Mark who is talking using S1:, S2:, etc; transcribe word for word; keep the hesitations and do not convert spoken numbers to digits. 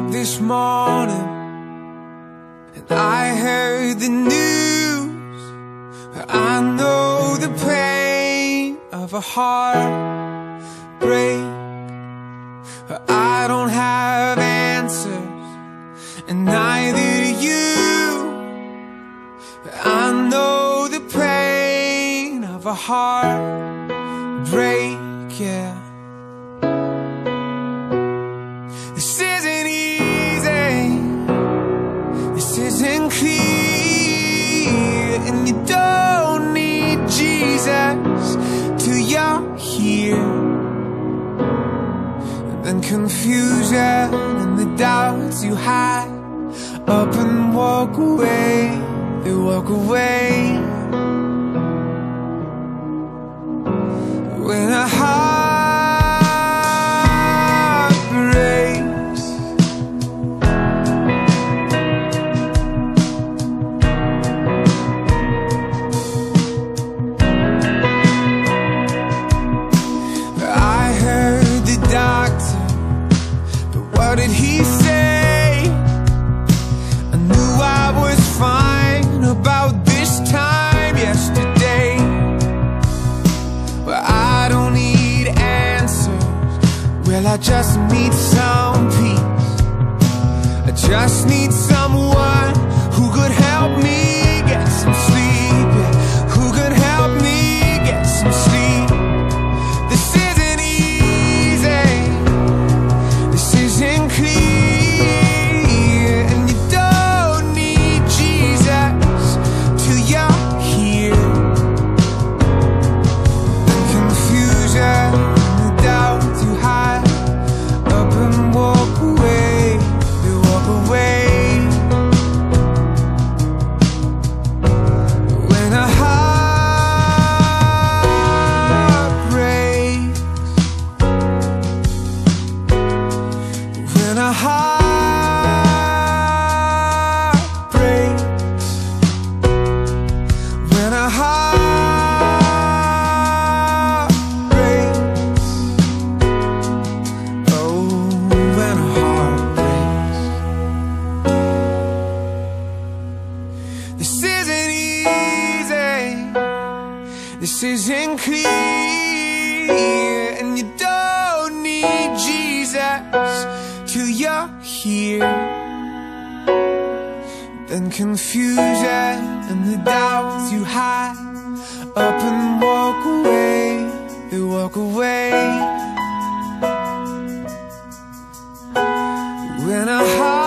S1: this morning and I heard the news. I know the pain of a heartbreak. I don't have answers, and neither do you. I know the pain of a heartbreak, yeah. This isn't easy, this isn't clear, and you don't need Jesus till you're here. And then confusion and the doubts you hide up and walk away, they walk away. When a heart breaks, I heard the doctor, but what did he say? I knew I was fine about this time yesterday. Well, I don't need answers, well, I just need some peace. I just need someone who could help me get some sleep, yeah, who could help me get some sleep. This isn't easy, this isn't clear, and you don't need Jesus till you're here. The confusion and the doubt you hide up and walk away, they walk away. When a heart breaks, when a heart breaks, when a heart breaks, oh, when a heart breaks. This isn't easy, this isn't clear, and you don't need Jesus till you're here. Then confusion and the doubts you hide up and walk away, they walk away. When a heart